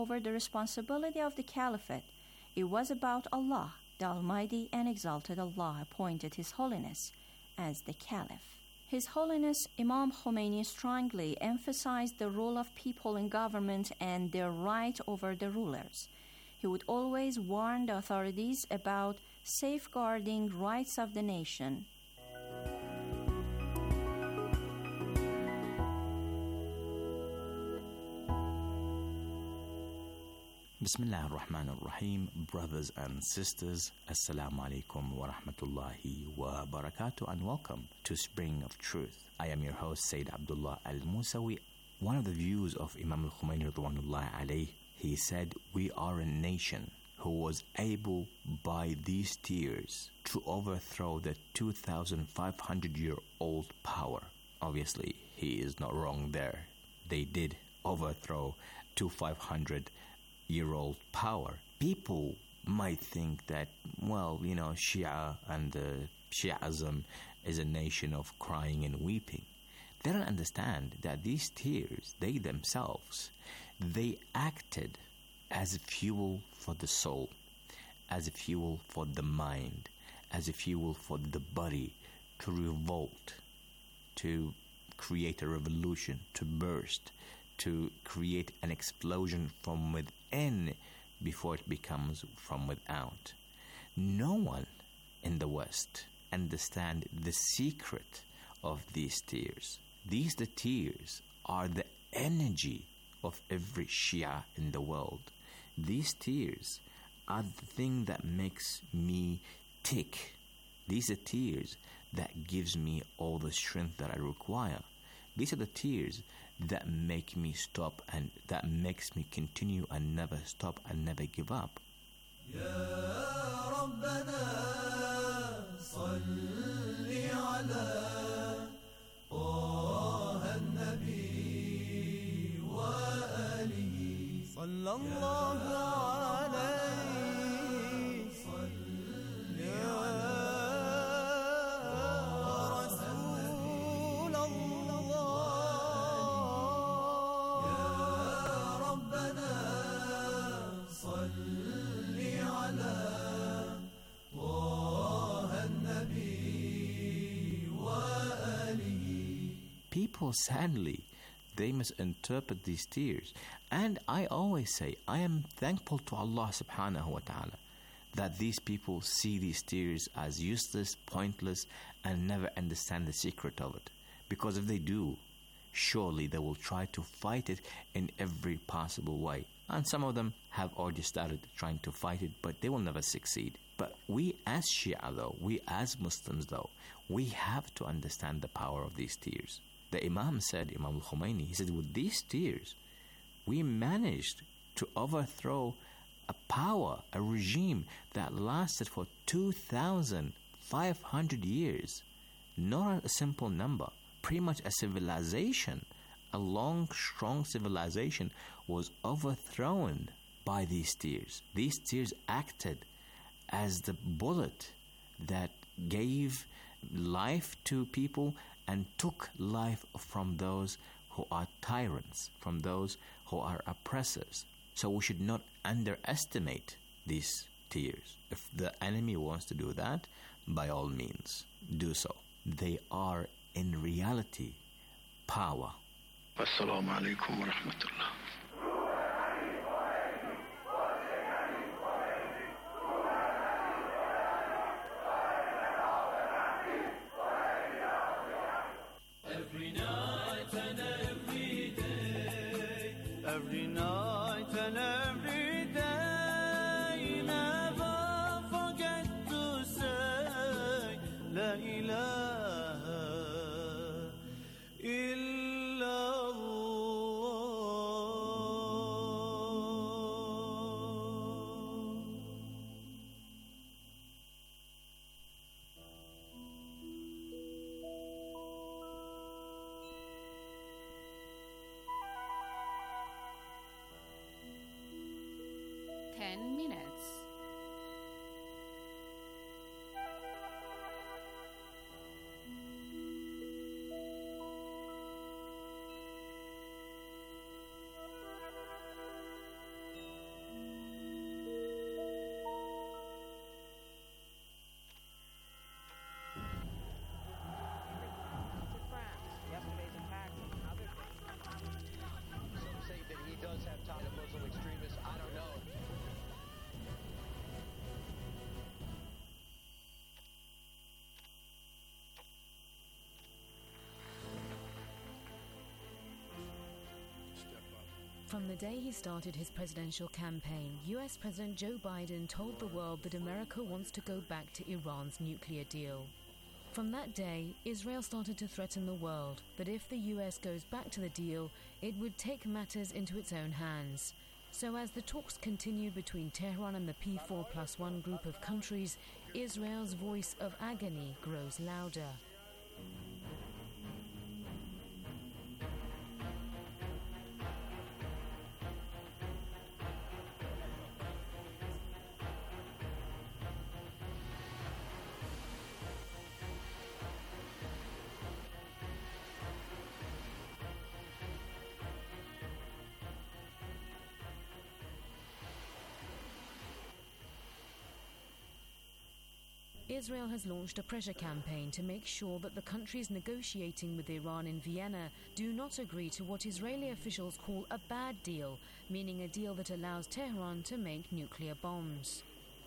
over the responsibility of the caliphate. It was about Allah, the Almighty and Exalted Allah appointed His Holiness as the Caliph. His Holiness Imam Khomeini strongly emphasized the role of people in government and their right over the rulers. He would always warn the authorities about safeguarding rights of the nation. Bismillah ar-Rahman ar-Rahim, brothers and sisters, Assalamu alaikum wa rahmatullahi wa barakatuh, and welcome to Spring of Truth. I am your host, Sayyid Abdullah al-Musawi. One of the views of Imam al-Khomeini radwanullahi alayhi, he said, we are a nation who was able by these tears to overthrow the 2,500-year-old power. Obviously, he is not wrong there. They did overthrow 2,500-year-old power. People might think that, Shia and Shi'ism is a nation of crying and weeping. They don't understand that these tears, they themselves, they acted as a fuel for the soul, as a fuel for the mind, as a fuel for the body to revolt, to create a revolution, to burst, to create an explosion from within before it becomes from without. No one in the West understands the secret of these tears. The tears are the energy of every Shia in the world. These tears are the thing that makes me tick. These are tears that gives me all the strength that I require. These are the tears that make me stop and that makes me continue and never stop and never give up. Ya Rabbana salli ala Taha an-Nabi wa alihi sallallahu alayhi salli ala People, sadly, they misinterpret these tears. And I always say, I am thankful to Allah subhanahu wa ta'ala that these people see these tears as useless, pointless, and never understand the secret of it. Because if they do, surely they will try to fight it in every possible way. And some of them have already started trying to fight it, but they will never succeed. But we as Shia though, we as Muslims though, we have to understand the power of these tears. The Imam said, Imam al-Khomeini, he said, with these tears, we managed to overthrow a power, a regime that lasted for 2,500 years. Not a simple number. Pretty much a civilization, a long, strong civilization was overthrown by these tears. These tears acted as the bullet that gave life to people and took life from those who are tyrants, from those who are oppressors. So we should not underestimate these tears. If the enemy wants to do that, by all means, do so. They are in reality power. Assalamu alaikum wa rahmatullah. Every night and every day, every night and every day, never forget to say La ilaha illallah. Minutes. From the day he started his presidential campaign, US President Joe Biden told the world that America wants to go back to Iran's nuclear deal. From that day, Israel started to threaten the world that if the US goes back to the deal, it would take matters into its own hands. So as the talks continue between Tehran and the P4+1 group of countries, Israel's voice of agony grows louder. Israel has launched a pressure campaign to make sure that the countries negotiating with Iran in Vienna do not agree to what Israeli officials call a bad deal, meaning a deal that allows Tehran to make nuclear bombs.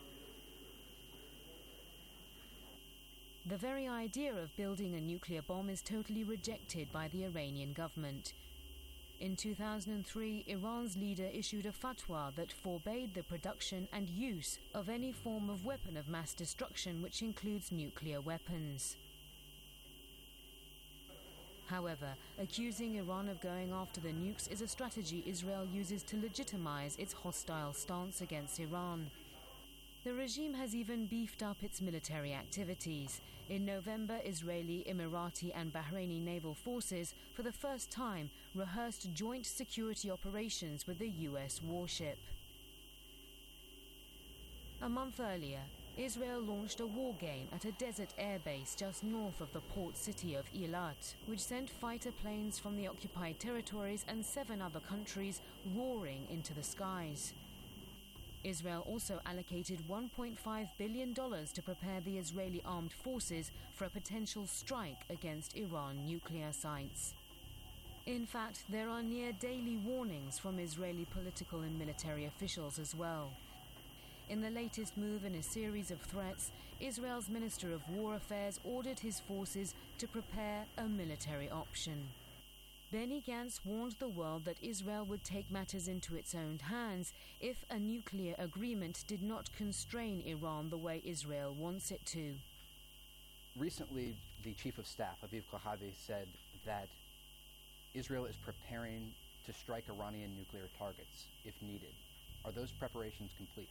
The very idea of building a nuclear bomb is totally rejected by the Iranian government. In 2003, Iran's leader issued a fatwa that forbade the production and use of any form of weapon of mass destruction, which includes nuclear weapons. However, accusing Iran of going after the nukes is a strategy Israel uses to legitimize its hostile stance against Iran. The regime has even beefed up its military activities. In November, Israeli, Emirati and Bahraini naval forces, for the first time, rehearsed joint security operations with the US warship. A month earlier, Israel launched a war game at a desert airbase just north of the port city of Eilat, which sent fighter planes from the occupied territories and 7 other countries roaring into the skies. Israel also allocated $1.5 billion to prepare the Israeli armed forces for a potential strike against Iran nuclear sites. In fact, there are near daily warnings from Israeli political and military officials as well. In the latest move in a series of threats, Israel's Minister of War Affairs ordered his forces to prepare a military option. Benny Gantz warned the world that Israel would take matters into its own hands if a nuclear agreement did not constrain Iran the way Israel wants it to. Recently, the Chief of Staff, Aviv Kohavi, said that Israel is preparing to strike Iranian nuclear targets if needed. Are those preparations complete?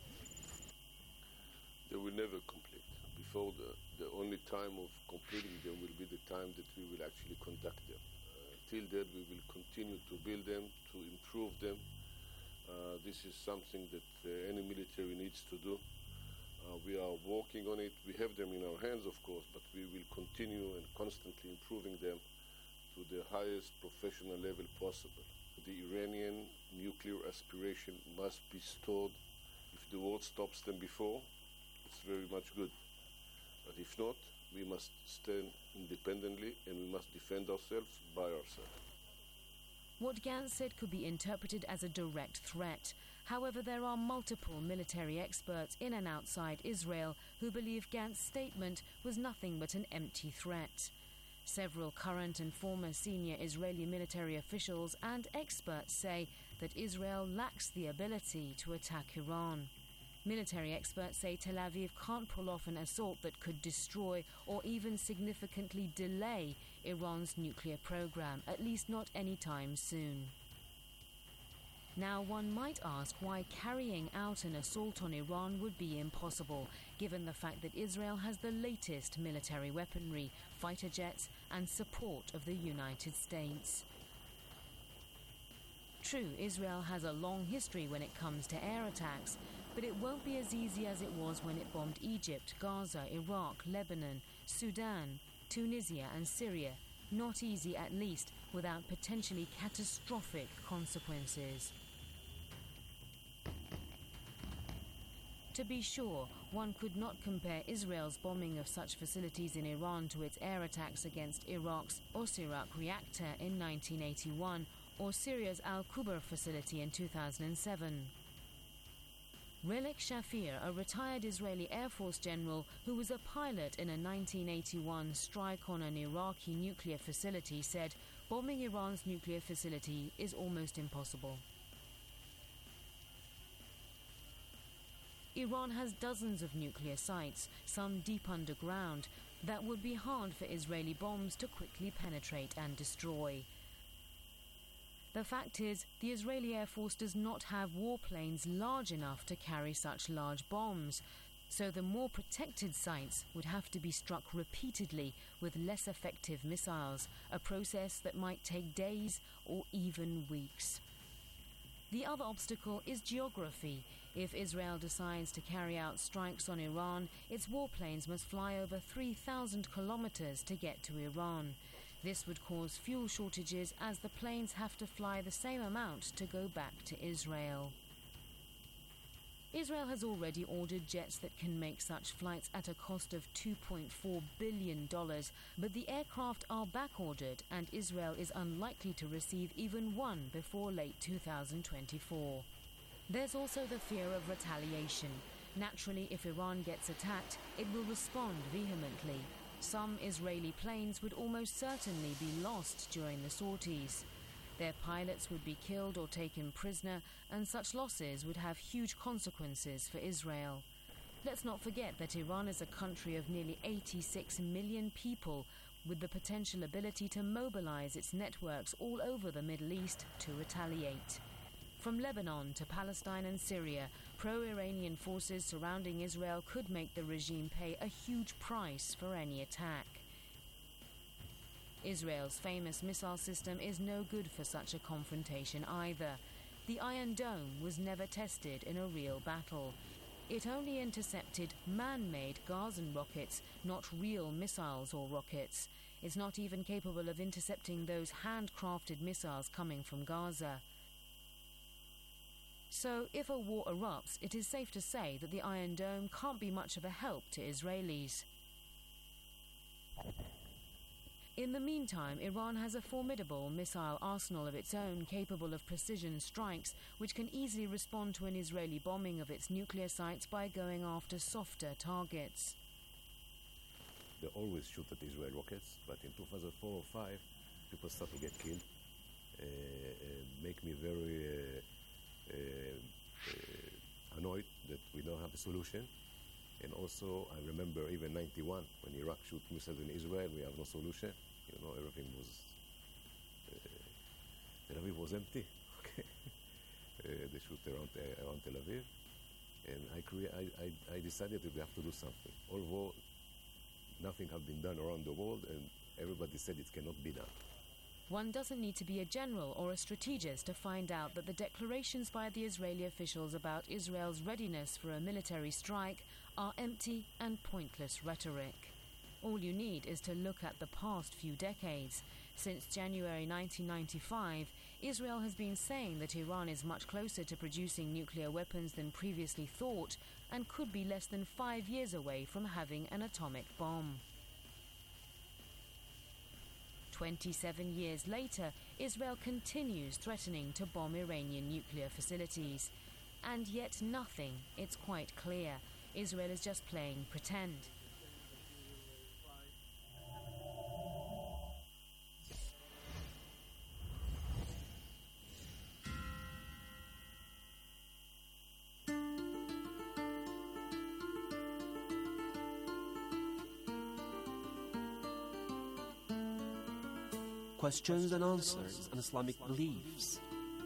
They will never complete. Before the only time of completing them will be the time that we will actually conduct them. Till then, we will continue to build them, to improve them. This is something that any military needs to do. We are working on it. We have them in our hands, of course, but we will continue and constantly improving them to the highest professional level possible. The Iranian nuclear aspiration must be stalled. If the world stops them before, it's very much good. But if not, we must stand independently and we must defend ourselves by ourselves. What Gantz said could be interpreted as a direct threat. However, there are multiple military experts in and outside Israel who believe Gantz's statement was nothing but an empty threat. Several current and former senior Israeli military officials and experts say that Israel lacks the ability to attack Iran. Military experts say Tel Aviv can't pull off an assault that could destroy or even significantly delay Iran's nuclear program, at least not anytime soon. Now, one might ask why carrying out an assault on Iran would be impossible, given the fact that Israel has the latest military weaponry, fighter jets, and support of the United States. True, Israel has a long history when it comes to air attacks, but it won't be as easy as it was when it bombed Egypt, Gaza, Iraq, Lebanon, Sudan, Tunisia and Syria. Not easy, at least, without potentially catastrophic consequences. To be sure, one could not compare Israel's bombing of such facilities in Iran to its air attacks against Iraq's Osirak reactor in 1981 or Syria's Al-Qubar facility in 2007. Relek Shafir, a retired Israeli Air Force general who was a pilot in a 1981 strike on an Iraqi nuclear facility, said bombing Iran's nuclear facility is almost impossible. Iran has dozens of nuclear sites, some deep underground, that would be hard for Israeli bombs to quickly penetrate and destroy. The fact is, the Israeli Air Force does not have warplanes large enough to carry such large bombs, so the more protected sites would have to be struck repeatedly with less effective missiles, a process that might take days or even weeks. The other obstacle is geography. If Israel decides to carry out strikes on Iran, its warplanes must fly over 3,000 kilometers to get to Iran. This would cause fuel shortages as the planes have to fly the same amount to go back to Israel. Israel has already ordered jets that can make such flights at a cost of $2.4 billion, but the aircraft are back-ordered and Israel is unlikely to receive even one before late 2024. There's also the fear of retaliation. Naturally, if Iran gets attacked, it will respond vehemently. Some Israeli planes would almost certainly be lost during the sorties. Their pilots would be killed or taken prisoner, and such losses would have huge consequences for Israel. Let's not forget that Iran is a country of nearly 86 million people, with the potential ability to mobilize its networks all over the Middle East to retaliate. From Lebanon to Palestine and Syria, pro-Iranian forces surrounding Israel could make the regime pay a huge price for any attack. Israel's famous missile system is no good for such a confrontation either. The Iron Dome was never tested in a real battle. It only intercepted man-made Gazan rockets, not real missiles or rockets. It's not even capable of intercepting those handcrafted missiles coming from Gaza. So, if a war erupts, it is safe to say that the Iron Dome can't be much of a help to Israelis. In the meantime, Iran has a formidable missile arsenal of its own capable of precision strikes, which can easily respond to an Israeli bombing of its nuclear sites by going after softer targets. They always shoot at Israel rockets, but in 2004 or 2005, people start to get killed. Make me very annoyed that we don't have a solution. And also, I remember even 91, when Iraq shoot missiles in Israel, we have no solution. You know, everything was, Tel Aviv was empty. Okay, they shoot around Tel Aviv, and I decided that we have to do something. Although nothing had been done around the world, and everybody said it cannot be done. One doesn't need to be a general or a strategist to find out that the declarations by the Israeli officials about Israel's readiness for a military strike are empty and pointless rhetoric. All you need is to look at the past few decades. Since January 1995, Israel has been saying that Iran is much closer to producing nuclear weapons than previously thought and could be less than 5 years away from having an atomic bomb. 27 years later, Israel continues threatening to bomb Iranian nuclear facilities. And yet nothing, it's quite clear. Israel is just playing pretend. Questions and answers on Islamic beliefs.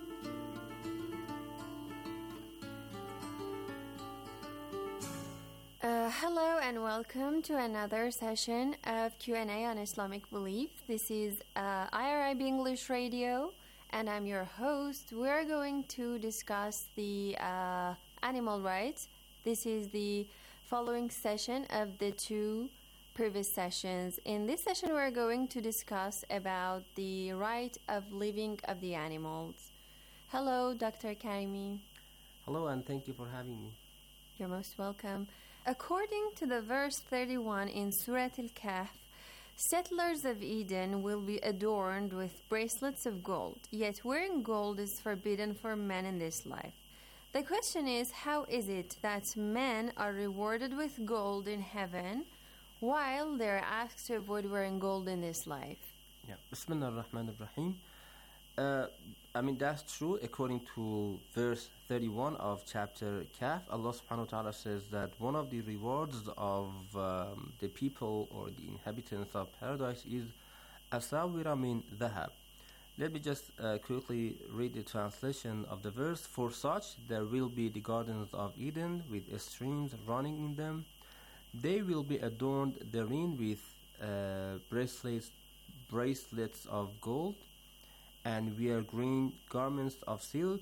Hello and welcome to another session of Q&A on Islamic belief. This is IRIB English Radio and I'm your host. We're going to discuss the animal rights. This is the following session of the two previous sessions. In this session, we're going to discuss about the right of living of the animals. Hello, Dr. Karimi. Hello, and thank you for having me. You're most welcome. According to the verse 31 in Surah Al-Kahf, settlers of Eden will be adorned with bracelets of gold, yet wearing gold is forbidden for men in this life. The question is, how is it that men are rewarded with gold in heaven while they're asked to avoid wearing gold in this life? Yeah. Bismillah ar-Rahman ar-Rahim. I mean, that's true. According to verse 31 of chapter Kaf, Allah subhanahu wa ta'ala says that one of the rewards of the people or the inhabitants of paradise is asawira min dhahab. Let me just quickly read the translation of the verse. For such there will be the gardens of Eden with streams running in them. They will be adorned therein with bracelets of gold, and wear green garments of silk,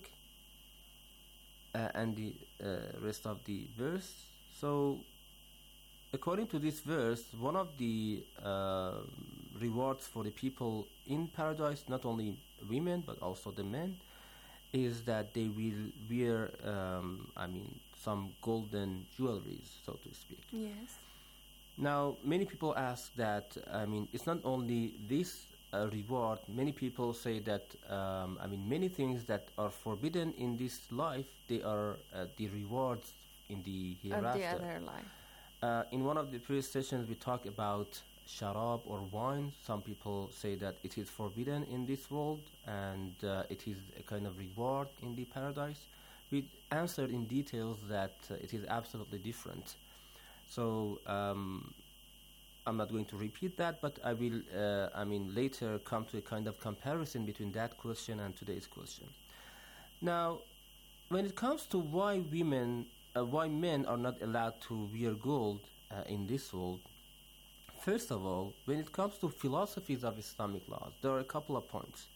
and the rest of the verse. So, according to this verse, one of the rewards for the people in paradise, not only women but also the men, is that they will wear, some golden jewelries, so to speak. Yes. Now, many people ask that, it's not only this reward. Many people say that, many things that are forbidden in this life, they are the rewards in the hereafter. Of the other life. In one of the previous sessions, we talked about sharab or wine. Some people say that it is forbidden in this world, and it is a kind of reward in the paradise. We answered in details that it is absolutely different. So I'm not going to repeat that, but I will, later come to a kind of comparison between that question and today's question. Now, when it comes to why men are not allowed to wear gold in this world, first of all, when it comes to philosophies of Islamic laws, there are a couple of points.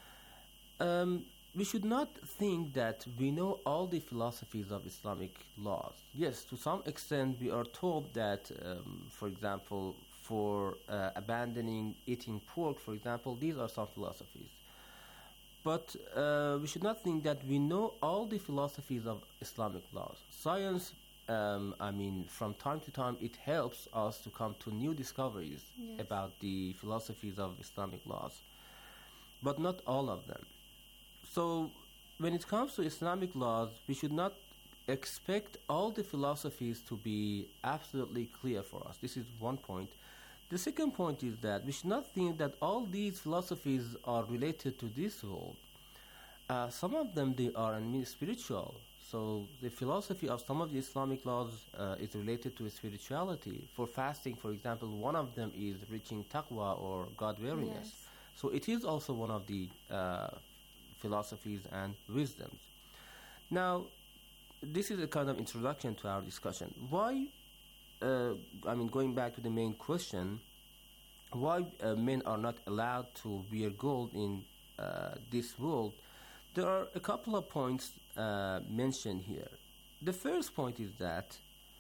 We should not think that we know all the philosophies of Islamic laws. Yes, to some extent we are told that, for example, for abandoning eating pork, for example, these are some philosophies. But we should not think that we know all the philosophies of Islamic laws. Science, from time to time, it helps us to come to new discoveries about the philosophies of Islamic laws, but not all of them. So, when it comes to Islamic laws, we should not expect all the philosophies to be absolutely clear for us. This is one point. The second point is that we should not think that all these philosophies are related to this world. Some of them, they are spiritual. So, the philosophy of some of the Islamic laws is related to spirituality. For fasting, for example, one of them is reaching taqwa or God-wariness. Yes. So, it is also one of the philosophies and wisdoms. Now, this is a kind of introduction to our discussion. Why, going back to the main question, why men are not allowed to wear gold in this world? There are a couple of points mentioned here. The first point is that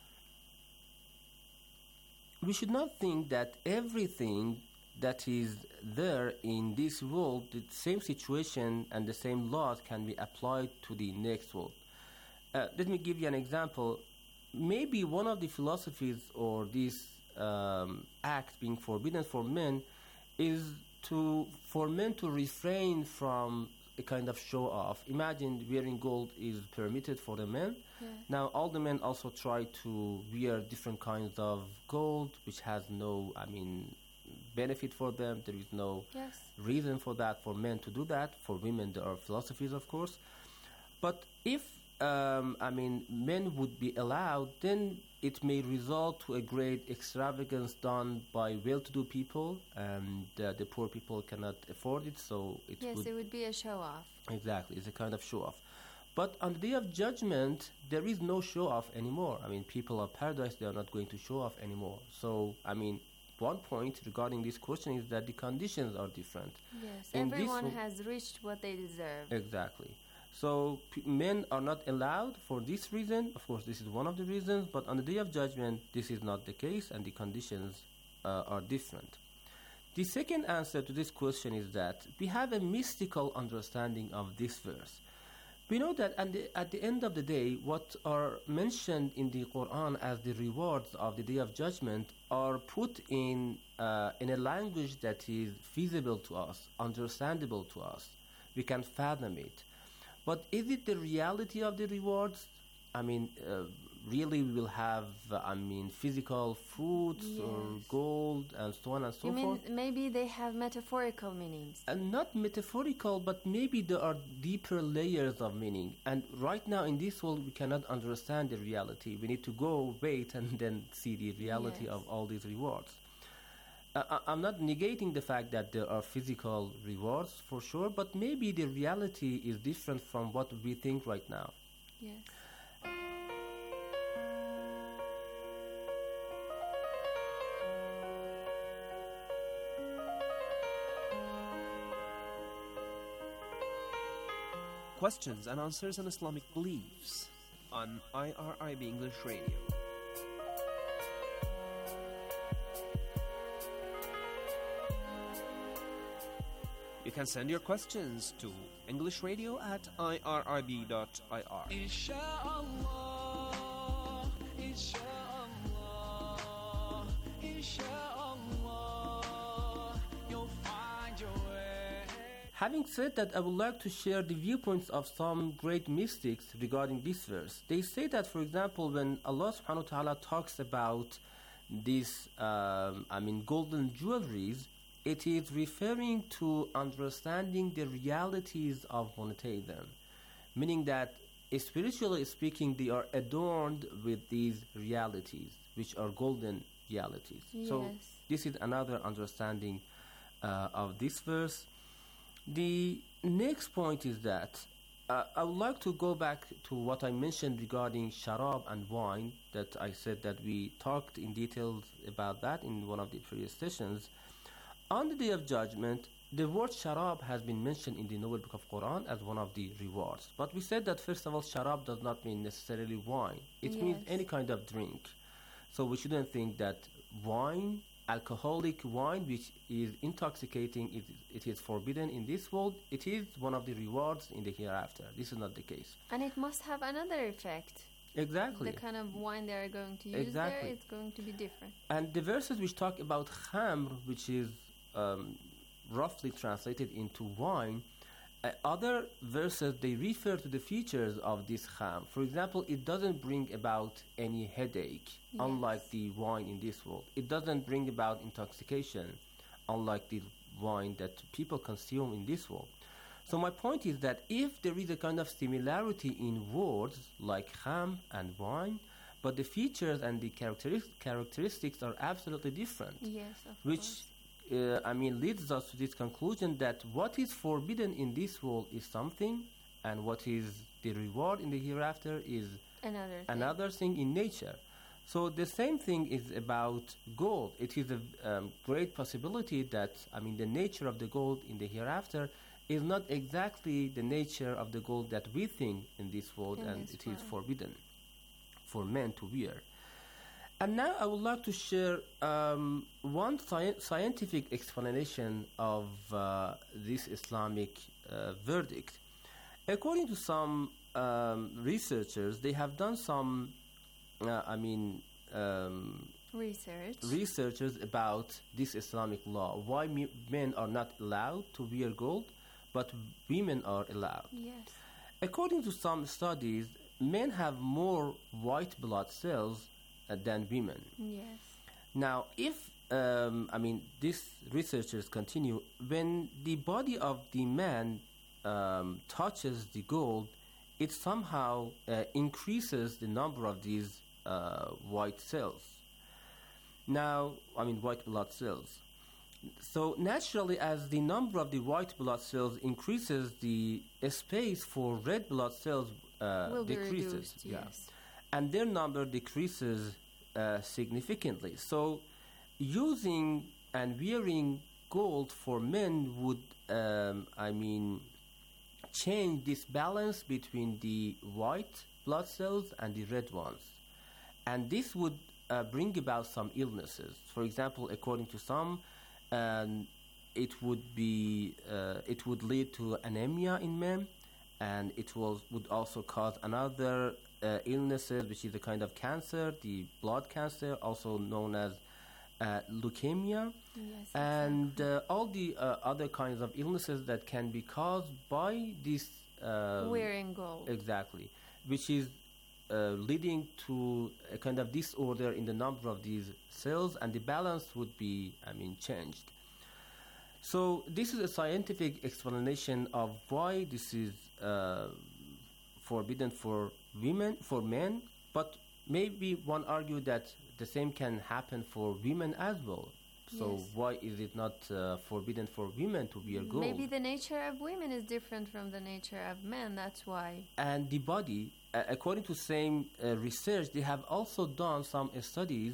we should not think that everything that is there in this world, the same situation and the same laws can be applied to the next world. Let me give you an example. Maybe one of the philosophies or this act being forbidden for men is for men to refrain from a kind of show-off. Imagine wearing gold is permitted for the men. Yeah. Now all the men also try to wear different kinds of gold, which has no, benefit for them. There is no reason for that, for men to do that. For women, there are philosophies, of course. But if men would be allowed, then it may result to a great extravagance done by well-to-do people, and the poor people cannot afford it. So it would be a show-off. Exactly, it's a kind of show-off. But on the Day of Judgment, there is no show-off anymore. People of paradise, they are not going to show off anymore. So, one point regarding this question is that the conditions are different. Yes, everyone has reached what they deserve. Exactly. So men are not allowed for this reason. Of course, this is one of the reasons, but on the Day of Judgment, this is not the case, and the conditions are different. The second answer to this question is that we have a mystical understanding of this verse. We know that at the end of the day, what are mentioned in the Quran as the rewards of the Day of Judgment are put in a language that is feasible to us, understandable to us. We can fathom it. But is it the reality of the rewards? really we will have, physical fruits or Yes. gold and so on and so You mean forth. maybe they have metaphorical meanings? And not metaphorical, but maybe there are deeper layers of meaning. And right now in this world, we cannot understand the reality. We need to go, wait, and then see the reality Yes. of all these rewards. I'm not negating the fact that there are physical rewards for sure, but maybe the reality is different from what we think right now. Yes. Questions and answers on Islamic beliefs on IRIB English Radio. You can send your questions to englishradio@irib.ir. Inshallah, inshallah, inshallah, you'll find your way. Having said that, I would like to share the viewpoints of some great mystics regarding this verse. They say that, for example, when Allah subhanahu wa ta'ala talks about these, golden jewelries, it is referring to understanding the realities of monotheism, meaning that spiritually speaking, they are adorned with these realities, which are golden realities. So Yes. this is another understanding of this verse. The next point is that I would like to go back to what I mentioned regarding sharab and wine, that I said that we talked in details about that in one of the previous sessions. On the Day of Judgment, the word sharab has been mentioned in the Noble Book of Quran as one of the rewards. But we said that, first of all, sharab does not mean necessarily wine. It means Yes. any kind of drink. So we shouldn't think that wine, alcoholic wine, which is intoxicating, it is forbidden in this world. It is one of the rewards in the hereafter. This is not the case. And it must have another effect. Exactly. The kind of wine they are going to use Exactly. there, it's going to be different. And the verses which talk about khamr, which is roughly translated into wine, other verses, they refer to the features of this khamr. For example, it doesn't bring about any headache, unlike the wine in this world. It doesn't bring about intoxication, unlike the wine that people consume in this world. So my point is that if there is a kind of similarity in words like khamr and wine, but the features and the characteristics are absolutely different, Yes, of which course. leads us to this conclusion that what is forbidden in this world is something, and what is the reward in the hereafter is Another thing. thing in nature. So the same thing is about gold. It is a great possibility that, the nature of the gold in the hereafter is not exactly the nature of the gold that we think in this world, In and this it is world. forbidden for men to wear. And now I would like to share one scientific explanation of this Islamic verdict. According to some researchers, they have done some, researchers about this Islamic law, why men are not allowed to wear gold, but women are allowed. Yes. According to some studies, men have more white blood cells than women. Yes. Now, if these researchers continue, when the body of the man touches the gold, it somehow increases the number of these white cells. Now, white blood cells. So naturally, as the number of the white blood cells increases, the space for red blood cells Will be decreases. reduced, yes. And their number decreases significantly. So using and wearing gold for men would, change this balance between the white blood cells and the red ones. And this would bring about some illnesses. For example, according to some, it would lead to anemia in men, and it would also cause another illnesses, which is a kind of cancer, the blood cancer, also known as leukemia, Yes, and all the other kinds of illnesses that can be caused by this wearing gold. Exactly, which is leading to a kind of disorder in the number of these cells, and the balance would be, changed. So this is a scientific explanation of why this is forbidden for women, for men, but maybe one argued that the same can happen for women as well. So Yes. why is it not forbidden for women to wear gold? Maybe the nature of women is different from the nature of men. That's why. And the body, according to same research, they have also done some studies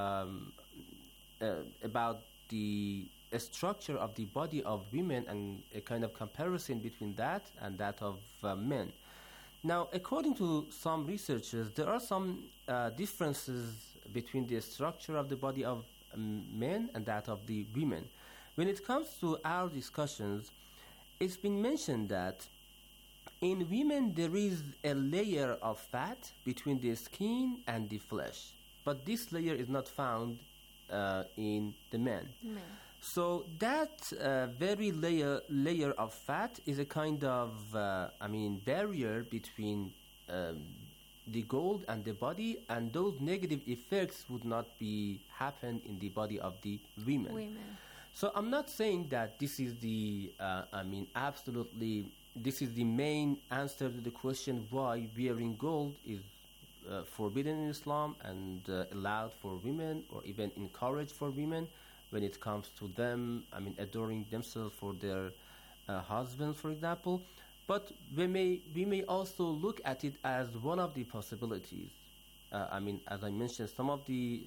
about the structure of the body of women and a kind of comparison between that and that of men. Now, according to some researchers, there are some differences between the structure of the body of men and that of the women. When it comes to our discussions, it's been mentioned that in women there is a layer of fat between the skin and the flesh, but this layer is not found in the men. So that very layer of fat is a kind of barrier between the gold and the body, and those negative effects would not be happen in the body of the women. So I'm not saying that this is the absolutely this is the main answer to the question why wearing gold is forbidden in Islam and allowed for women, or even encouraged for women when it comes to them, adoring themselves for their husbands, for example. But we may also look at it as one of the possibilities. As I mentioned, some of the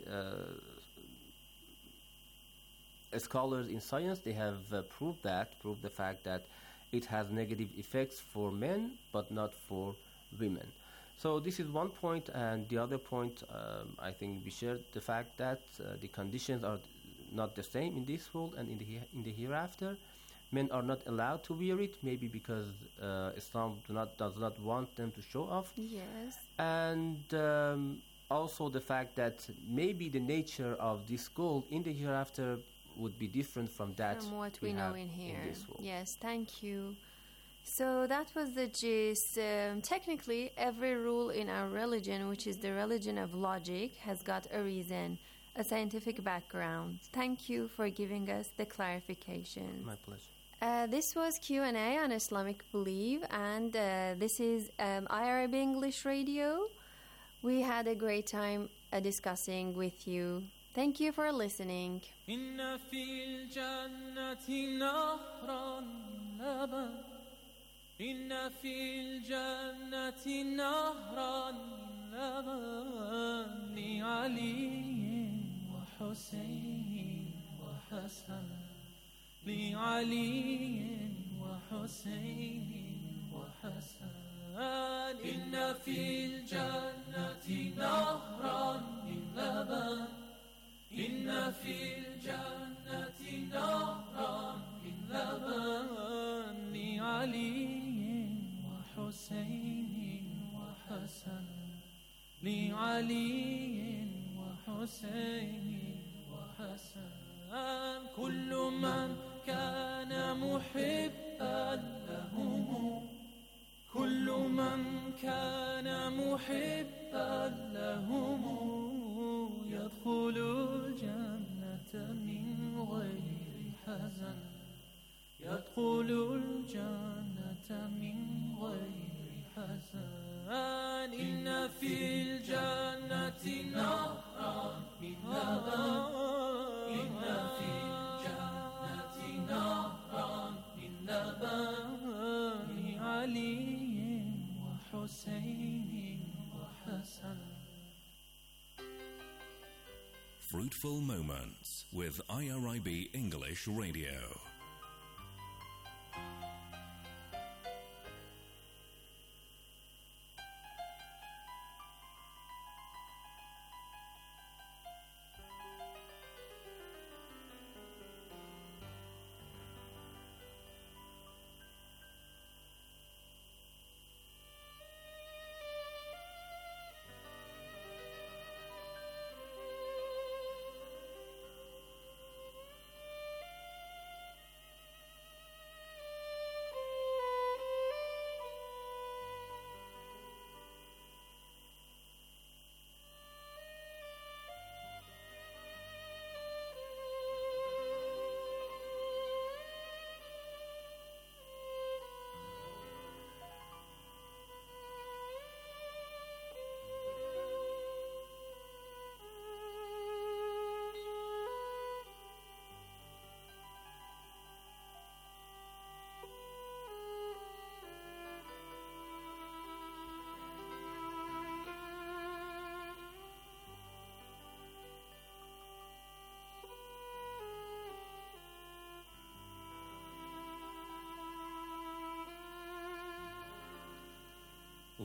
scholars in science, they have proved the fact that it has negative effects for men, but not for women. So this is one point, and the other point, I think we share the fact that the conditions are not the same in this world and in the hereafter. Men are not allowed to wear it, maybe because Islam does not want them to show off. Yes. And also the fact that maybe the nature of this gold in the hereafter would be different from that From what we know in here. in this world. Yes, thank you. So that was the gist. Technically, every rule in our religion, which is the religion of logic, has got a reason, a scientific background. Thank you for giving us the clarification. My pleasure. This was Q&A on Islamic Belief, and this is IRIB English Radio. We had a great time discussing with you. Thank you for listening. إن في الجنة نهرا لبن إن في الجنة نهرا لبن لعلي وحسين وحسن لعلي وحسين وحسن إن في الجنة نهرا من لبن إن في الجنة نهرا من لبن لعلي وحسين وحسن لعلي وحسين وحسن كل من كان محبا لهم كل من كان محبا لهم يدخل الجنة من غير حزن يدخل الجنة من غير حزن إن في الجنة نهرا من لبن إن في الجنة نهرا من لبن لعلي وحسين وحسن. Fruitful Moments with IRIB English Radio.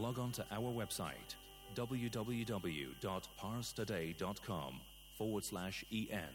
log on to our website www.parstoday.com/en.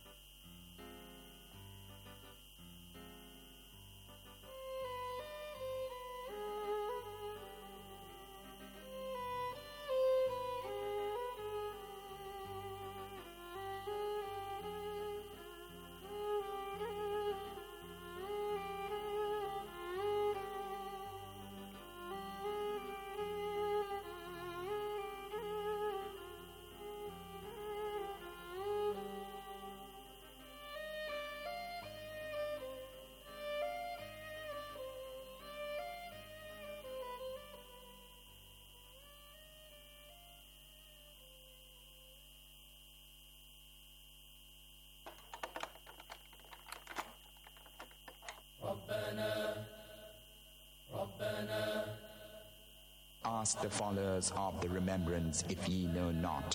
Ask the followers of the remembrance if ye know not.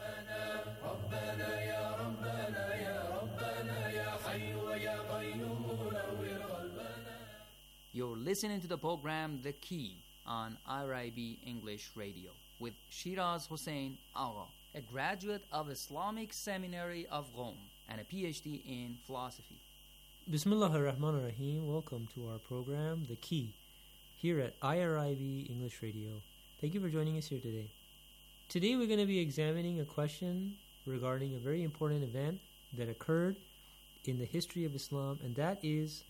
You're listening to the program The Key on IRIB English Radio with Shiraz Hussain Agha, a graduate of Islamic Seminary of Rome and a PhD in philosophy. Bismillah ar-Rahman ar-Rahim. Welcome to our program The Key here at IRIB English Radio. Thank you for joining us here today. Today we're going to be examining a question regarding a very important event that occurred in the history of Islam, and that is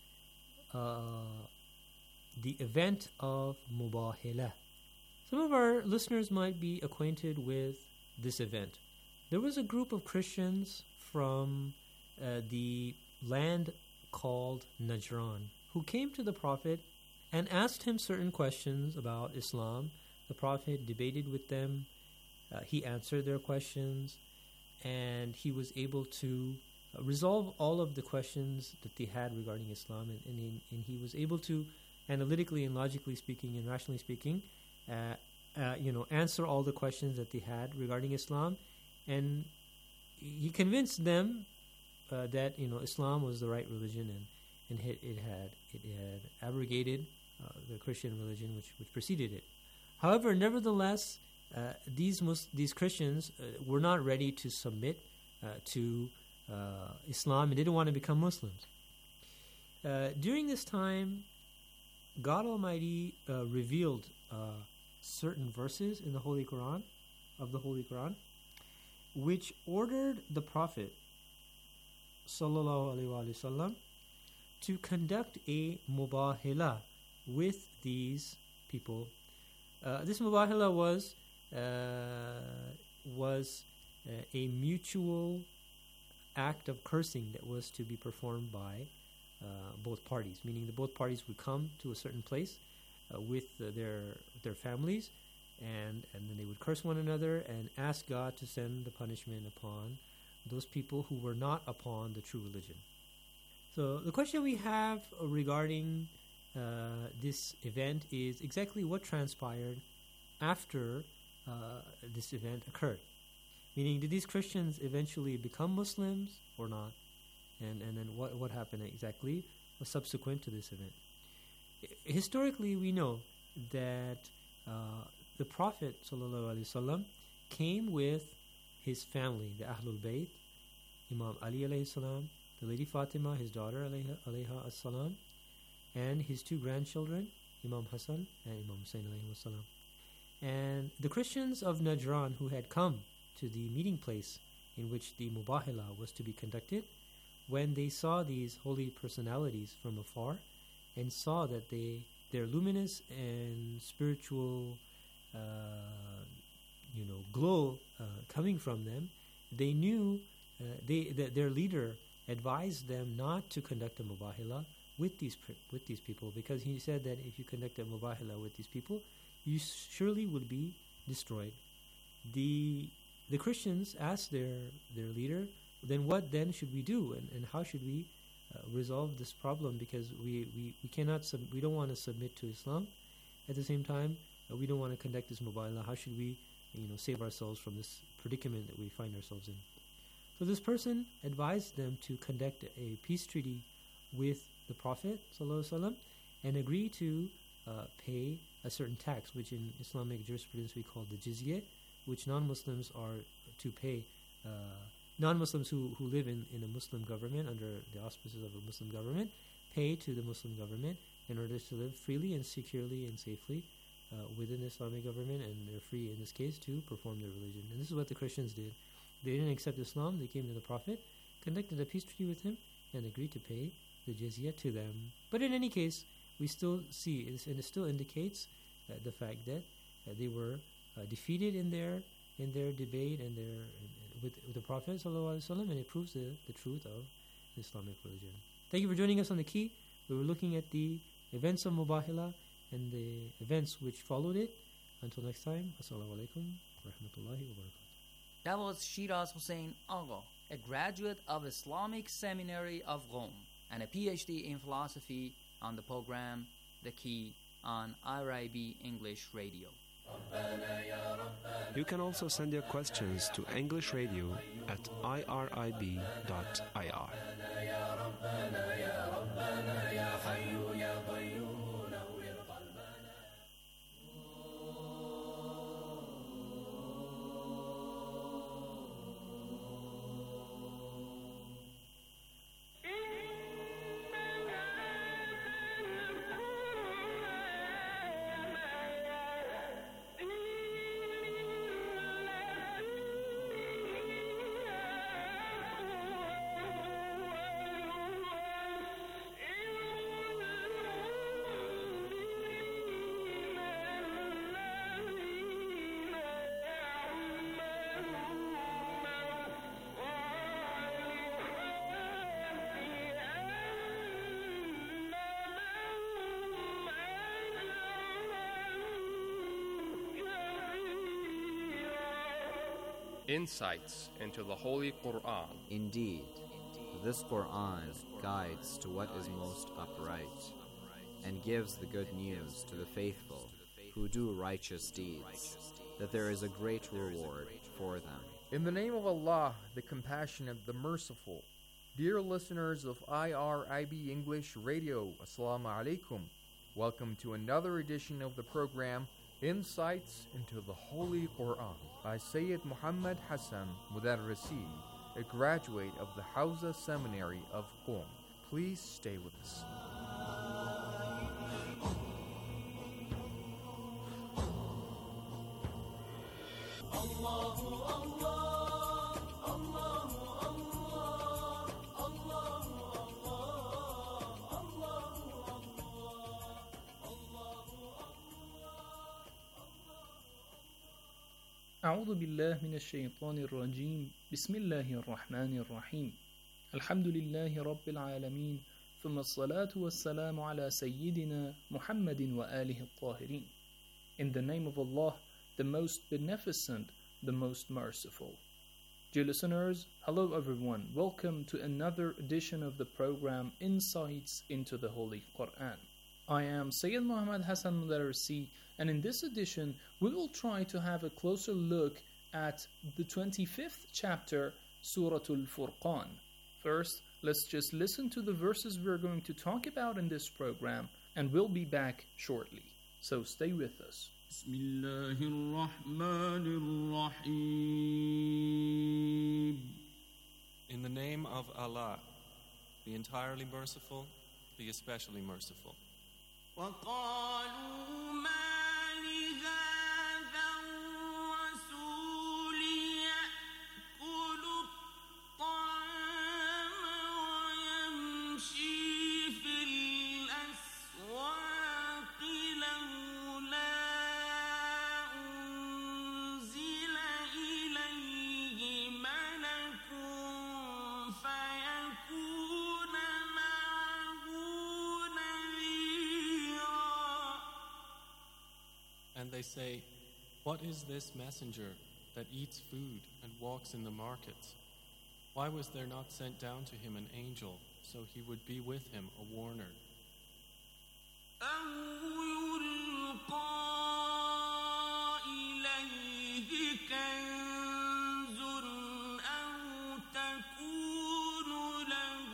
the event of Mubahala. Some of our listeners might be acquainted with this event. There was a group of Christians from the land called Najran who came to the Prophet and asked him certain questions about Islam. The Prophet debated with them. He answered their questions, and he was able to resolve all of the questions that they had regarding Islam, and he was able to, analytically and logically speaking and rationally speaking, answer all the questions that they had regarding Islam, and he convinced them that Islam was the right religion, and it had abrogated the Christian religion which preceded it. However, nevertheless, these Christians were not ready to submit to Islam and didn't want to become Muslims. During this time, God Almighty revealed certain verses in the Holy Quran, which ordered the Prophet sallallahu alaihi wasallam to conduct a mubahala with these people. This mubahala was a mutual act of cursing that was to be performed by both parties, meaning that both parties would come to a certain place with their families, and then they would curse one another and ask God to send the punishment upon those people who were not upon the true religion. So the question we have regarding this event is exactly what transpired after this event occurred. Meaning, did these Christians eventually become Muslims or not? And then what happened exactly subsequent to this event? Historically, we know that the Prophet ﷺ came with his family, the Ahlul Bayt, Imam Ali alayhi salam, the Lady Fatima, his daughter alayha as-salam, and his two grandchildren, Imam Hassan and Imam Hussein alayhi salam. And the Christians of Najran who had come to the meeting place in which the Mubahala was to be conducted, when they saw these holy personalities from afar and saw that their luminous and spiritual glow coming from them, they knew that their leader advised them not to conduct a Mubahala with these people, because he said that if you conduct a Mubahala with these people, you surely would be destroyed. The Christians asked their leader, then what then should we do, and how should we resolve this problem, because we cannot we don't want to submit to Islam. At the same time, we don't want to conduct this Mubahala. How should we save ourselves from this predicament that we find ourselves in? So this person advised them to conduct a peace treaty with the Prophet ﷺ and agree to pay a certain tax, which in Islamic jurisprudence we call the jizya, which non-Muslims are to pay. Non-Muslims who live in a Muslim government, under the auspices of a Muslim government, pay to the Muslim government in order to live freely and securely and safely within the Islamic government, and they're free in this case to perform their religion. And this is what the Christians did. They didn't accept Islam. They came to the Prophet, conducted a peace treaty with him, and agreed to pay the jizya to them. But in any case, we still see, and it still indicates the fact that they were defeated in their debate and with the Prophet ﷺ, and it proves the truth of the Islamic religion. Thank you for joining us on The Key. We were looking at the events of Mubahila and the events which followed it. Until next time, Assalamu alaikum wa rahmatullahi wa barakatuh. That was Shiraz Hussein Agha, a graduate of Islamic Seminary of Rome and a PhD in philosophy, on the program The Key on IRIB English Radio. You can also send your questions to English Radio at irib.ir. Insights into the Holy Quran. Indeed, this Quran guides to what is most upright and gives the good news to the faithful who do righteous deeds, that there is a great reward for them. In the name of Allah, the Compassionate, the Merciful. Dear listeners of IRIB English Radio, Assalamu alaikum. Welcome to another edition of the program Insights into the Holy Quran by Sayyid Muhammad Hassan Mudarrisi, a graduate of the Hawza Seminary of Qom. Please stay with us. أعوذ بالله من الشيطان الرجيم بسم الله الرحمن الرحيم الحمد لله رب العالمين ثم الصلاة والسلام على سيدنا محمد وآله الطاهرين. In the name of Allah, the most beneficent, the most merciful. Dear listeners, hello everyone. Welcome to another edition of the program Insights into the Holy Quran. I am Sayyid Muhammad Hassan Mudarrisi, and in this edition we will try to have a closer look at the 25th chapter, Surah Al-Furqan. First, let's just listen to the verses we're going to talk about in this program, and we'll be back shortly. So stay with us. In the name of Allah, the entirely merciful, the especially merciful. وقالوا ما لهذا الرسول يأكل الطعام ويمشي في الأسواق لولا أنزل إليه ملك فيكون معه And they say, what is this messenger that eats food and walks in the markets? Why was there not sent down to him an angel, so he would be with him a warner? أو يلقى إليه كنز أو تكون له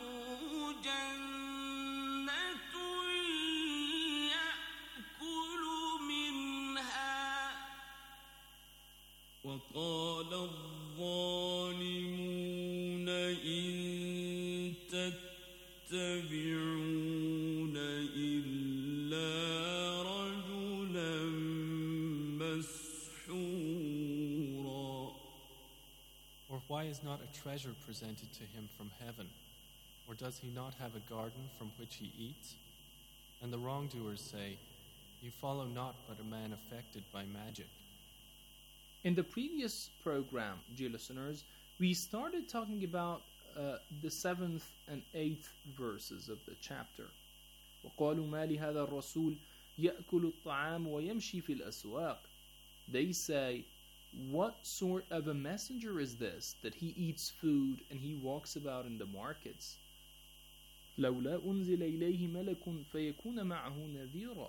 جنة يأكل من وقال الظالمون إن تتبعون إلا رجلا مسحورا. Or why is not a treasure presented to him from heaven? Or does he not have a garden from which he eats? And the wrongdoers say, you follow not but a man affected by magic. In the previous program, dear listeners, we started talking about the 7th and 8th verses of the chapter. وَقَالُوا مَا لِهَذَا الرَّسُولِ يَأْكُلُ الطَّعَامُ وَيَمْشِي فِي الْأَسْوَاقِ. They say, what sort of a messenger is this, that he eats food and he walks about in the markets? لَوْلَا أُنزِلَ إِلَيْهِ مَلَكٌ فَيَكُونَ مَعَهُ نَذِيرًا.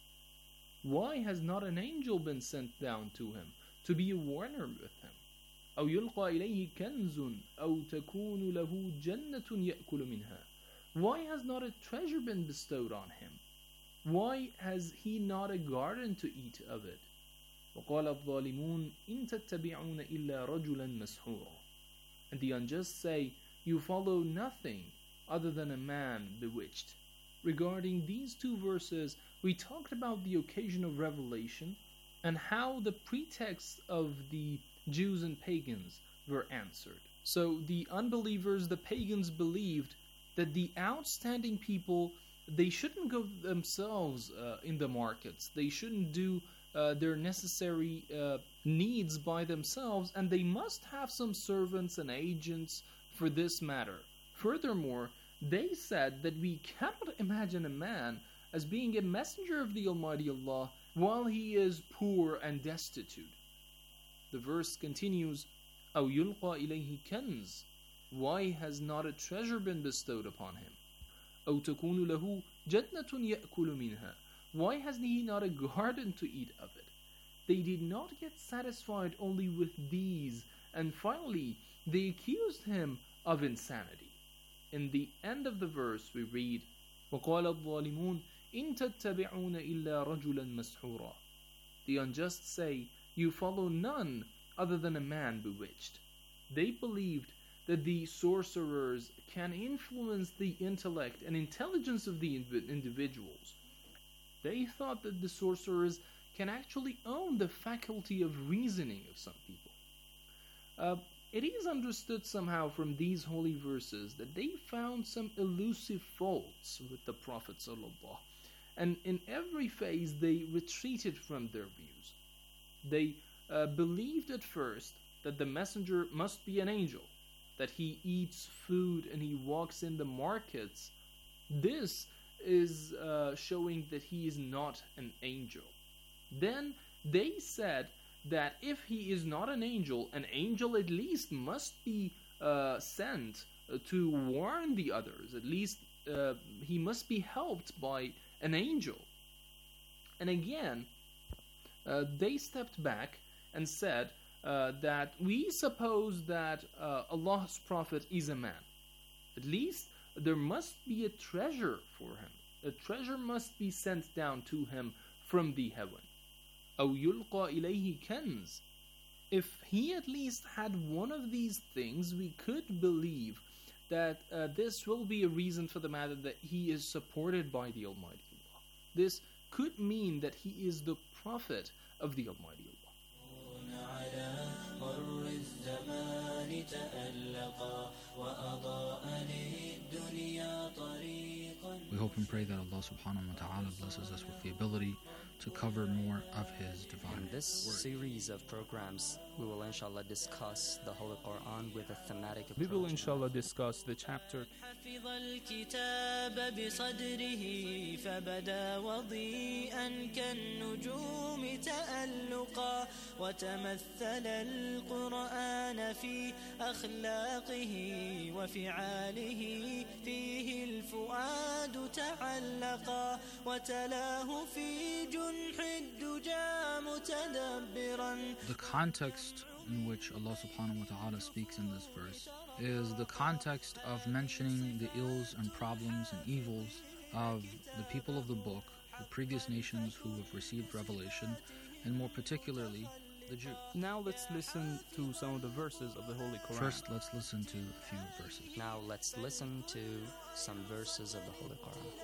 Why has not an angel been sent down to him to be a warner with him? أو يلقى إليه كنز أو تكون له جنة يأكل منها. Why has not a treasure been bestowed on him? Why has he not a garden to eat of it? وقال الظالمون إن تتبعون إلا رجلا مسحورا. And the unjust say, you follow nothing other than a man bewitched. Regarding these two verses, we talked about the occasion of revelation and how the pretexts of the Jews and pagans were answered. So the unbelievers, the pagans, believed that the outstanding people, they shouldn't go themselves in the markets. They shouldn't do their necessary needs by themselves, and they must have some servants and agents for this matter. Furthermore, they said that we cannot imagine a man as being a messenger of the Almighty Allah while he is poor and destitute. The verse continues, أَوْ يُلْقَى إِلَيْهِ كَنْزٌ. Why has not a treasure been bestowed upon him? أَوْ تَكُونُ لَهُ جَنَّةٌ يَأْكُلُ مِنْهَا. Why has he not a garden to eat of it? They did not get satisfied only with these, and finally they accused him of insanity. In the end of the verse we read, وَقَالَ الظَّالِمُونَ إِن تَتَّبِعُونَ إِلَّا رَجُلًا مَسْحُورًا. The unjust say, you follow none other than a man bewitched. They believed that the sorcerers can influence the intellect and intelligence of the individuals. They thought that the sorcerers can actually own the faculty of reasoning of some people. It is understood somehow from these holy verses that they found some elusive faults with the Prophet ﷺ, and in every phase they retreated from their views. They believed at first that the messenger must be an angel, that he eats food and he walks in the markets. This is showing that he is not an angel. Then they said that if he is not an angel at least must be sent to warn the others. At least he must be helped by an angel. And again, they stepped back and said that we suppose that Allah's Prophet is a man. At least there must be a treasure for him. A treasure must be sent down to him from the heaven. أَوْ يُلْقَى إِلَيْهِ كَنْزٌ. If he at least had one of these things, we could believe that this will be a reason for the matter that he is supported by the Almighty Allah. This could mean that he is the prophet of the Almighty Allah. We hope and pray that Allah subhanahu wa ta'ala blesses us with the ability to cover more of His divine In this word. series of programs, we will inshallah discuss the Holy Quran with a thematic approach. We will inshallah discuss the chapter حفظ الكتاب بصدره فبدا وضيئا كالنجوم تألقا وتمثل القرآن في أخلاقه وفعاله فيه الفؤاد تعلقا وتلاه في جنح الدجى متدبرا. The context in which Allah subhanahu wa ta'ala speaks in this verse is the context of mentioning the ills and problems and evils of the people of the book, the previous nations who have received revelation, and more particularly the Jew. Now let's listen to some of the verses of the Holy Quran. First, let's listen to a few verses. Now let's listen to some verses of the Holy Quran.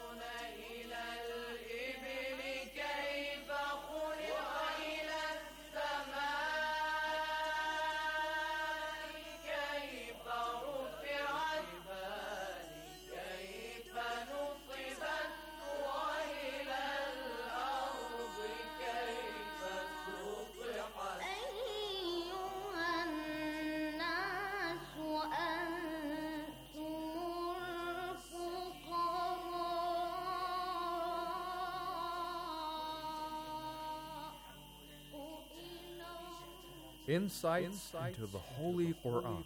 Insights into the Holy Quran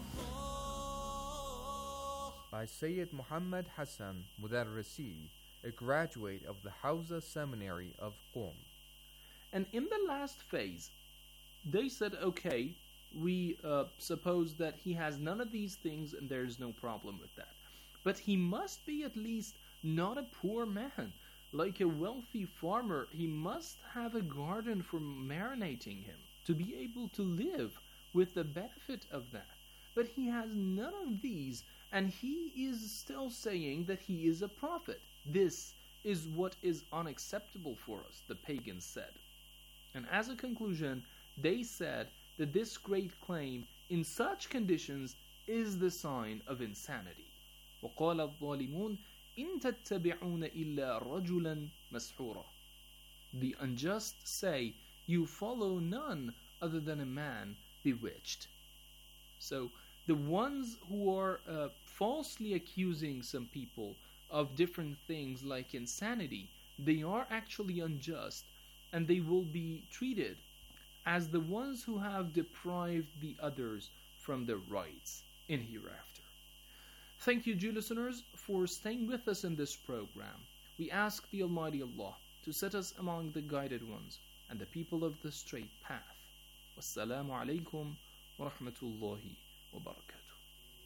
by Sayyid Muhammad Hassan Mudarrisi, a graduate of the Hawza Seminary of Qom. And in the last phase, they said, okay, we suppose that he has none of these things and there's no problem with that. But he must be at least not a poor man. Like a wealthy farmer, he must have a garden for marinating him, to be able to live with the benefit of that. But he has none of these, and he is still saying that he is a prophet. This is what is unacceptable for us, the pagans said. And as a conclusion, they said that this great claim in such conditions is the sign of insanity. وَقَالَ الظَّالِمُونَ إِن تَتَّبِعُونَ إِلَّا رَجُلًا مَسْحُورًا. The unjust say, you follow none other than a man bewitched. So the ones who are falsely accusing some people of different things like insanity, they are actually unjust, and they will be treated as the ones who have deprived the others from their rights in hereafter. Thank you, dear listeners, for staying with us in this program. We ask the Almighty Allah to set us among the guided ones and the people of the straight path. Wassalamu alaikum wa rahmatullahi wa barakatuh.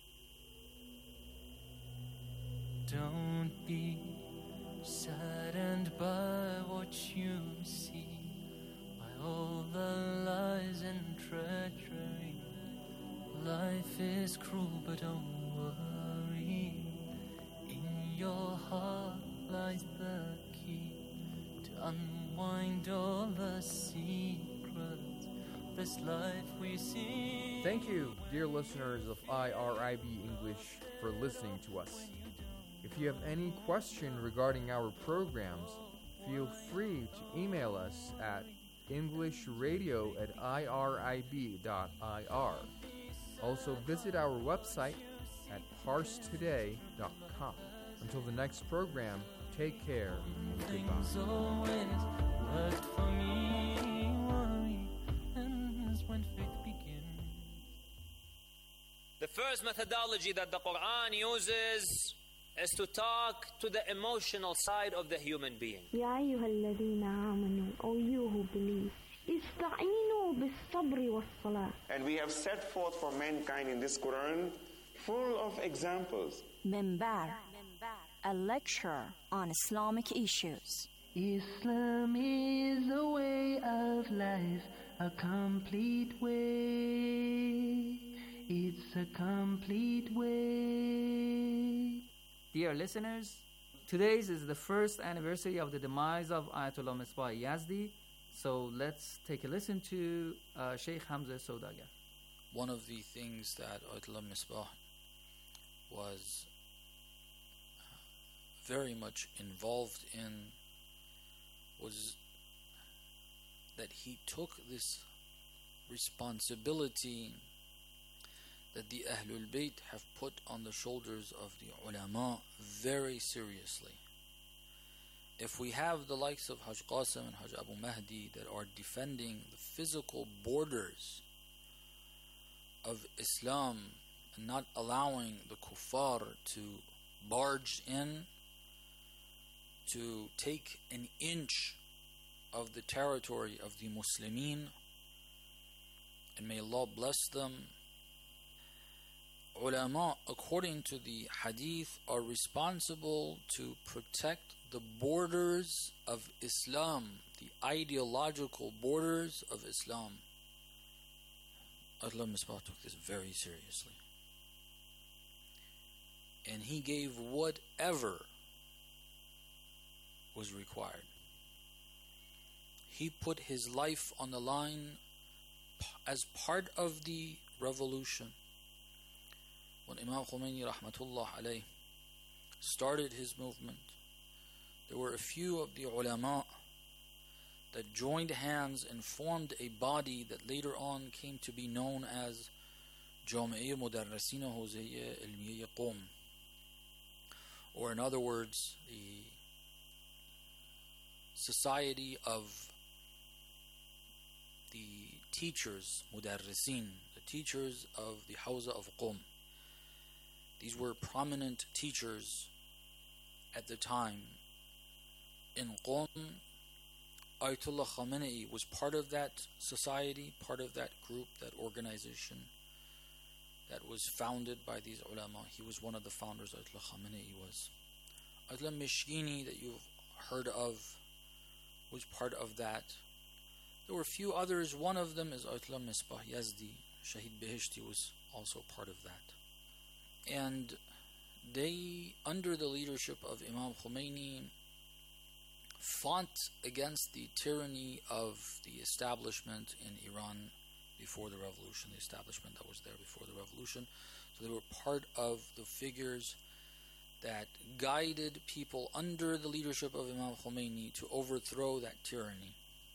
Don't be saddened by what you see, by all the lies and treachery. Life is cruel, but don't worry. In your heart lies the key to unwind all the secrets of this life we see. Thank you, dear listeners of IRIB English, for listening to us. If you have any question regarding our programs, feel free to email us at englishradio@irib.ir. Also visit our website at parstoday.com. Until the next program, take care and Things goodbye. always worked for me. Worry ends when faith begins. The first methodology that the Quran uses is to talk to the emotional side of the human being. يا أيها الذين آمنوا, O you who believe, استعينوا بالصبر والصلاة. And we have set forth for mankind in this Quran full of examples. Minbar, a lecture on Islamic issues. Islam is a way of life, a complete way. It's a complete way. Dear listeners, today's is the first anniversary of the demise of Ayatollah Misbah Yazdi, so let's take a listen to Sheikh Hamza Saudagar. One of the things that Ayatollah Misbah was very much involved in was that he took this responsibility that the Ahlul Bayt have put on the shoulders of the ulama very seriously. If we have the likes of Haj Qasim and Haj Abu Mahdi that are defending the physical borders of Islam and not allowing the kuffar to barge in to take an inch of the territory of the Muslimin, and may Allah bless them. Ulama, according to the hadith, are responsible to protect the borders of Islam, the ideological borders of Islam. Ayatollah Misbah took this very seriously. And he gave whatever was required. He put his life on the line as part of the revolution. When Imam Khomeini rahmatullah alayh started his movement, there were a few of the ulama that joined hands and formed a body that later on came to be known as Jami'a Mudarrisin Hawziyya Ilmiyya Qom, or in other words, the Society of the Teachers, Mudarrisin, the teachers of the Hawza of Qom. These were prominent teachers at the time in Qom. Ayatollah Khamenei was part of that society, part of that group, that organization that was founded by these ulama. He was one of the founders. Ayatollah Khamenei was. Ayatollah Mishkini, that you've heard of, was part of that. There were a few others. One of them is Ayatollah Misbah Yazdi. Shahid Beheshti was also part of that. And they, under the leadership of Imam Khomeini, fought against the tyranny of the establishment in Iran before the revolution, the establishment that was there before the revolution. So they were part of the figures that guided people under the leadership of Imam Khomeini to overthrow that tyranny.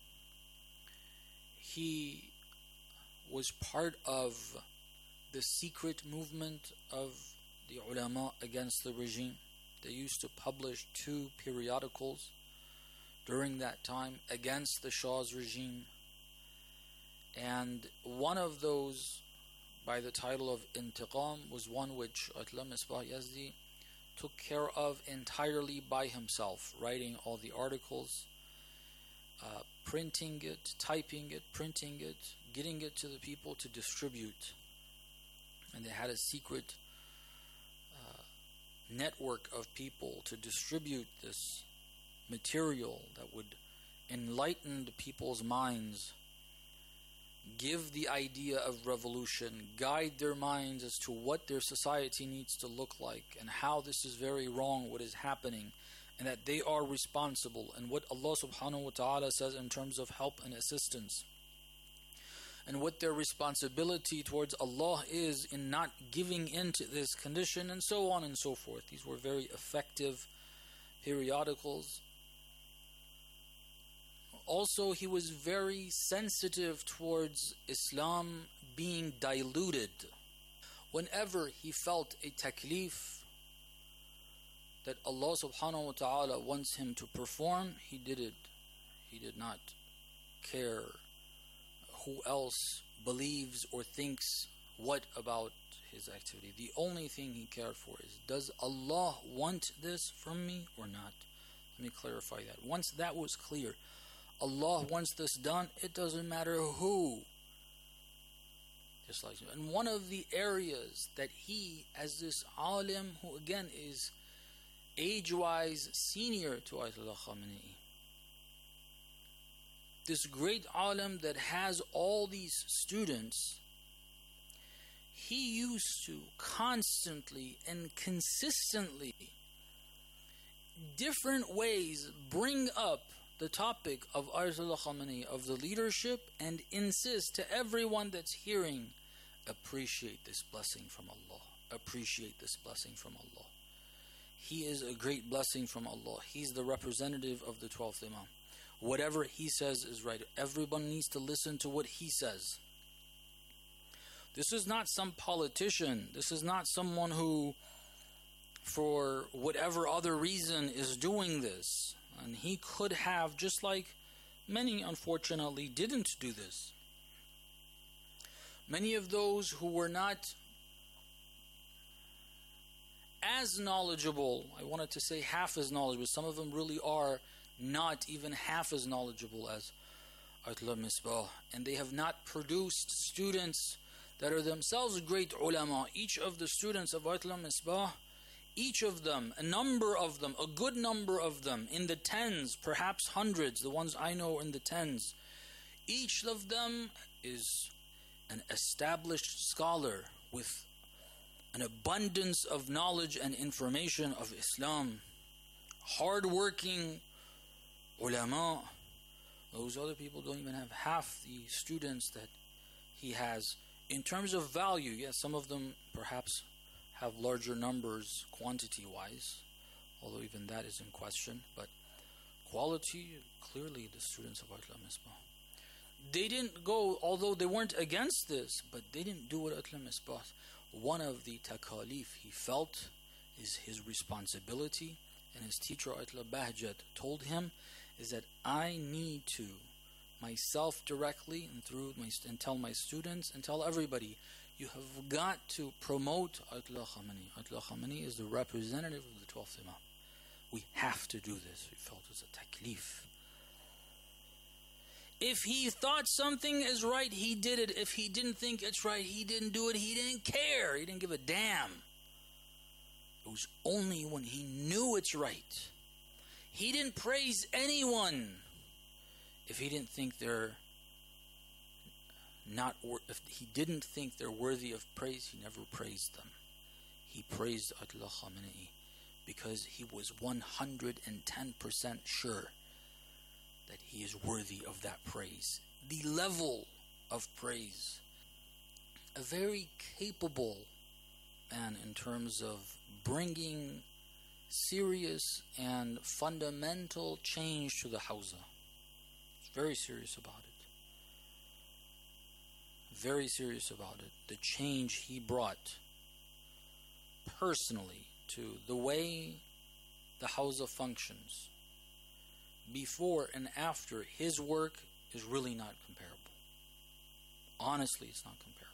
He was part of the secret movement of the ulama against the regime. They used to publish 2 periodicals during that time against the Shah's regime. And one of those, by the title of Intiqam, was one which Ayatollah Misbah Yazdi took care of entirely by himself, writing all the articles, printing it, typing it, printing it, getting it to the people to distribute. And they had a secret network of people to distribute this material that would enlighten the people's minds, give the idea of revolution, guide their minds as to what their society needs to look like and how this is very wrong, what is happening, and that they are responsible, and what Allah subhanahu wa ta'ala says in terms of help and assistance, and what their responsibility towards Allah is in not giving in to this condition, and so on and so forth. These were very effective periodicals. Also, he was very sensitive towards Islam being diluted. Whenever he felt a taklif that Allah subhanahu wa ta'ala wants him to perform, he did it. He did not care who else believes or thinks what about his activity. The only thing he cared for is, does Allah want this from me or not? Let me clarify that. Once that was clear, Allah wants this done, it doesn't matter who dislikes him. And one of the areas that he, as this alim, who again is age-wise senior to Ayatollah Khamenei, this great alim that has all these students, he used to constantly and consistently, different ways, bring up the topic of Ayatollah Khamenei, of the leadership, and insist to everyone that's hearing, appreciate this blessing from Allah. Appreciate this blessing from Allah. He is a great blessing from Allah. He's the representative of the 12th Imam. Whatever he says is right. Everyone needs to listen to what he says. This is not some politician. This is not someone who, for whatever other reason, is doing this. And he could have, just like many unfortunately didn't do this. Many of those who were not as knowledgeable, I wanted to say half as knowledgeable, some of them really are not even half as knowledgeable as Ayatollah Misbah, and they have not produced students that are themselves great ulama. Each of the students of Ayatollah Misbah Each of them, a number of them, a good number of them, in the tens, perhaps hundreds, the ones I know in the tens. Each of them is an established scholar with an abundance of knowledge and information of Islam. Hard-working ulama. Those other people don't even have half the students that he has. In terms of value, yes, some of them perhaps have larger numbers quantity-wise, although even that is in question. But quality, clearly the students of Ayatollah Misbah. They didn't go, although they weren't against this, but they didn't do what Ayatollah Misbah. One of the takalif he felt is his responsibility, and his teacher Ayatollah Bahjat told him, is that I need to, myself directly and tell my students and tell everybody, you have got to promote Ayatollah Khamenei. Ayatollah Khamenei is the representative of the 12th Imam. We have to do this. We felt it was a taklif. If he thought something is right, he did it. If he didn't think it's right, he didn't do it. He didn't care. He didn't give a damn. It was only when he knew it's right. He didn't praise anyone if he didn't think they're if he didn't think they're worthy of praise. He never praised them. He praised Ayatollah Khamenei because he was 110% sure that he is worthy of that praise. The level of praise. A very capable man in terms of bringing serious and fundamental change to the Hawza. He's very serious about it. Very serious about it. The change he brought personally to the way the Hawza functions before and after his work is really not comparable. Honestly, it's not comparable.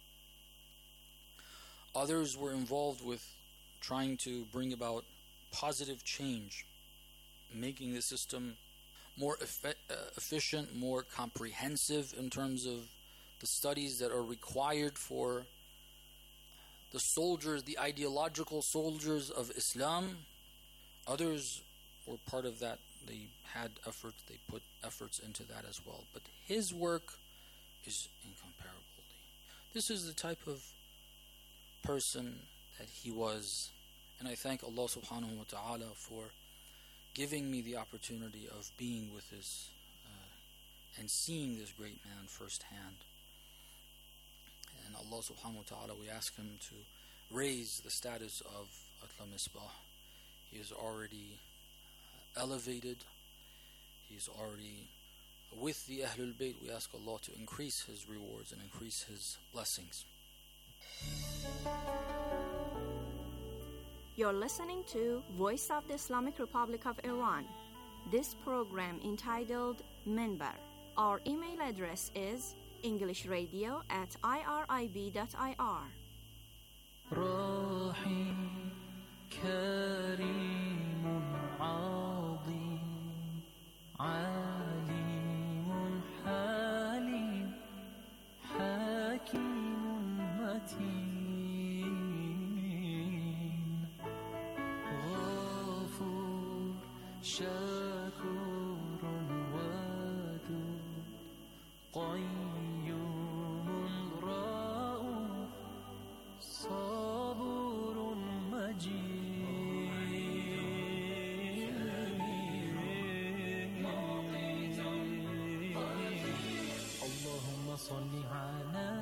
Others were involved with trying to bring about positive change, making the system more efficient, more comprehensive in terms of the studies that are required for the soldiers, the ideological soldiers of Islam. Others were part of that. They had efforts, they put efforts into that as well. But his work is incomparable. This is the type of person that he was. And I thank Allah subhanahu wa ta'ala for giving me the opportunity of being with this and seeing this great man firsthand. And Allah subhanahu wa ta'ala, we ask him to raise the status of Ayatollah Misbah. He is already elevated. He is already with the Ahlul Bayt. We ask Allah to increase his rewards and increase his blessings. You're listening to Voice of the Islamic Republic of Iran. This program entitled Minbar. Our email address is englishradio@irib.ir. رحيم كريم عظيم عليم حليم حكيم متين غفور